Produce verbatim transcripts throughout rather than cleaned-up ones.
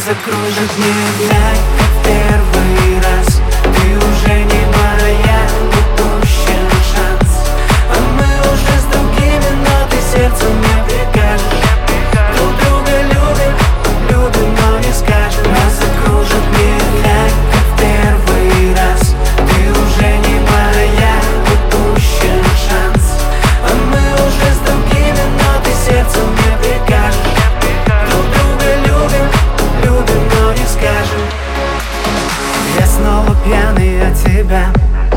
закружит медляк, как первый раз. Ты уже не моя, упущен шанс. А мы уже с другими, но ты сердцем мне прикажешь. Друг друга любим, любим, но не скажем. Нас закружит медляк, как первый раз. Ты уже не моя, упущен шанс. А мы уже с другими, но ты сердцем мне прикажешь. Друг друга любим, любим, но не скажем. Я снова пьяный от тебя.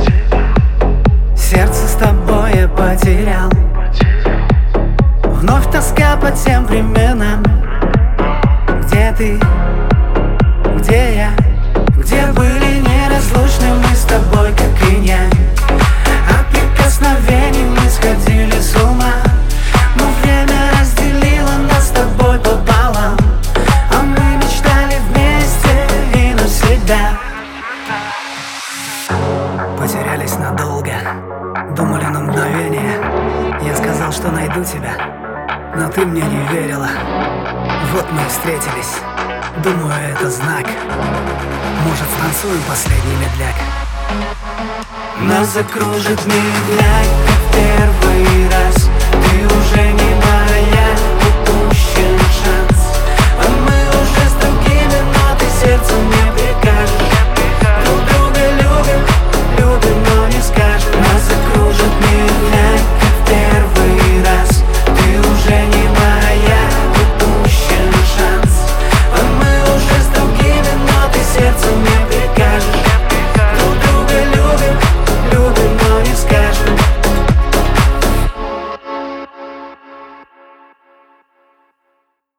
Сердце с тобой я потерял. Вновь тоска по тем временам. Где ты? Где я? Где были неразлучны мы с тобой, как инь-янь? От прикосновений мы сходили с ума. Но время разделило нас с тобой пополам. А мы мечтали вместе и навсегда. Потерялись надолго, думали на мгновение. Я сказал, что найду тебя, но ты мне не верила. Вот мы и встретились, думаю, это знак. Может, станцуем последний медляк? Нас закружит медляк, как первый раз. Ты уже не